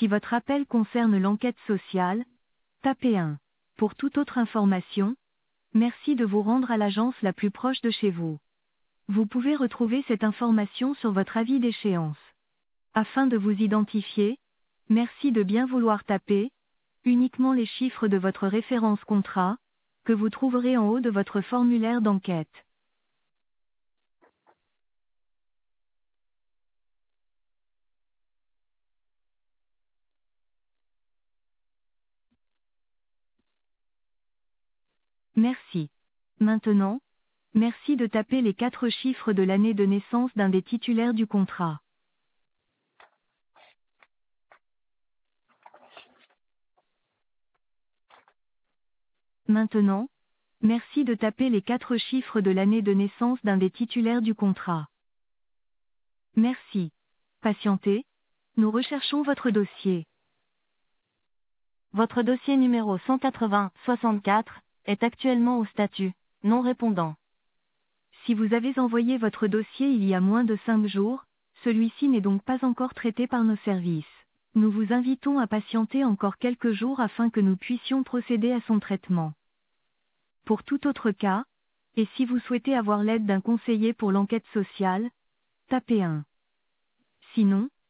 Si votre appel concerne l'enquête sociale, tapez 1. Pour toute autre information, merci de vous rendre à l'agence la plus proche de chez vous. Vous pouvez retrouver cette information sur votre avis d'échéance. Afin de vous identifier, merci de bien vouloir taper uniquement les chiffres de votre référence contrat, que vous trouverez en haut de votre formulaire d'enquête. Merci. Maintenant, merci de taper les 4 chiffres de l'année de naissance d'un des titulaires du contrat. Maintenant, merci de taper les 4 chiffres de l'année de naissance d'un des titulaires du contrat. Merci. Patientez, nous recherchons votre dossier. Votre dossier numéro 180-64 est actuellement au statut non répondant. Si vous avez envoyé votre dossier il y a moins de 5 jours, celui-ci n'est donc pas encore traité par nos services. Nous vous invitons à patienter encore quelques jours afin que nous puissions procéder à son traitement. Pour tout autre cas, et si vous souhaitez avoir l'aide d'un conseiller pour l'enquête sociale, tapez 1. Sinon,